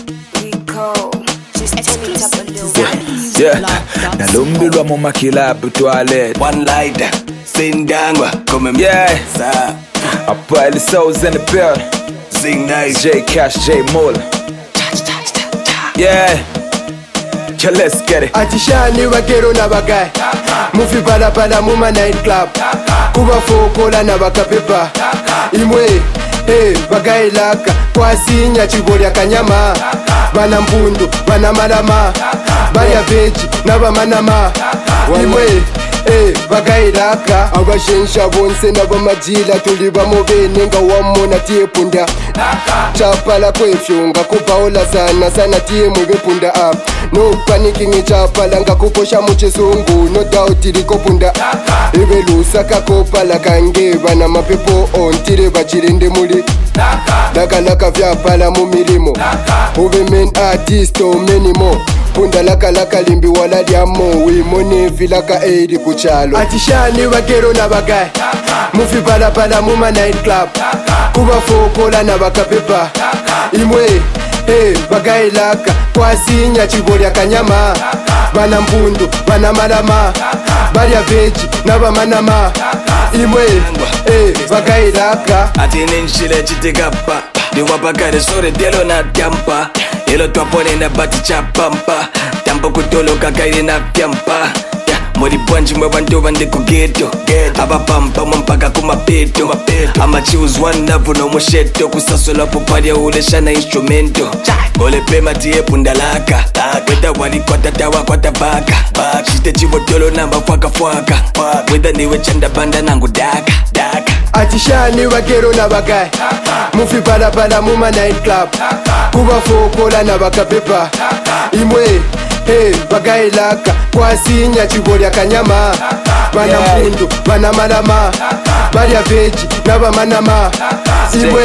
Nalumbilwa mu makilabu toilet. One light, sindangwa, come yeah. I put the souls in the building. Sing nice. J Cash, J Muller. Yeah. Yeah, let's get it. Atishani wakero na bagay Mufi pala pala muma night club Kuba fokola na bakapepa Imwe, bagay laka Kwa sinya chiboria kanyama Bana mpundu, bana malama Baya veji, naba manama Imwe, bagay laka Abashensha bonse naba majila Tuliba mobene nga wamo na tie punda Chapala kwefyunga kupaola sana sana tie mwebe punda No panicking chapala nga kuposha muchisungu No doubt iliko punda Ibe lusaka kopala kange Bana mapepo ontire bachirinde muli Laka laka vyapala mumilimo Ube men artist o many more Punda laka laka limbi wala diamo Wimone vilaka eidi kuchalo Atishani wakero na bagay Mufi pala pala muma night club Kuba fokola na bakapepa Imwe, bagay laka Kwa sinya chiboria kanyama Bana mpundu, bana malama Baria veji, naba manama Imwe, bagay laka Atini nshile chitikapa Diwapakare sore delo na dyampa Ilo twapone na bati chapampa Tampo kutolo kakairi na pyampa Mori bwanji mwe bantu bandi kugeto Abapampa mwampaka kumapeto Ama choose one love no musheto Kusasola puparia ulesha na instrumento Ole pema tie pundalaka Weda wali kwa tatawa kwa tabaka Shite chivo tolo namba fwaka fwaka Weda niwe chanda banda nangu daka Atishani wakero na bagay Mufi pala pala muma night club Kuba fokola na bakapepa Imwe, bagay laka Kwa sinya chiboria kanyama Bana mpundu, bana malama Baria veji, naba manama Imwe,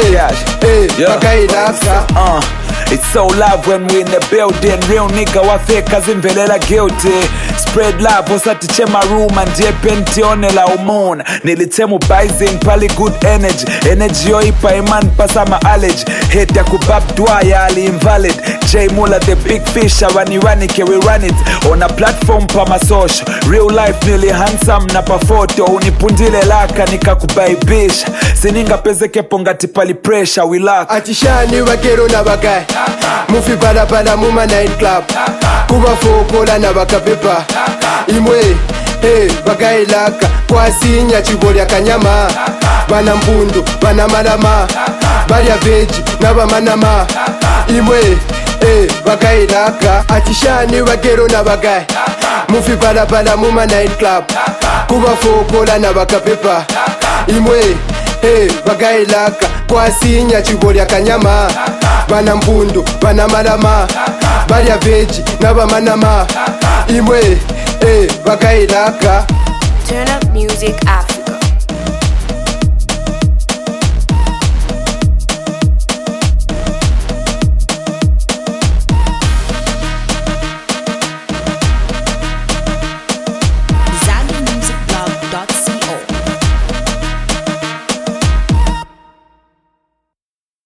bagay laka It's so love when we in the building. Real nigga wa fake azimvelela guilty. Spread love osati chema room and je pentione la umona. Nilitemu Bison pali good energy. Energy yo ipa iman pasa ma allergy. Hate ya kubab dwaya ali invalid. J Muller the big fish awani ke we run it. On a platform pa ma social. Real life nili handsome na pa photo. Unipundile laka nikakubaibisha. Sininga pezeke pongati pali pressure we lack. Atishani wakero na bagay Mufi pala pala muma night club Kuba fokola na bakapepa Imwe, bagay laka Kwa sinya chiboria kanyama Bana mpundu, bana malama Baria veji, naba manama Imwe, bagay laka Atishani wakero na bagay Mufi pala pala muma night club Kuba fokola na bakapepa Imwe, bagay laka Kwa sinya chiboria kanyama Bana mpundu, bana malama Baria veji, naba manama Imwe, bagay laka Turn up music app.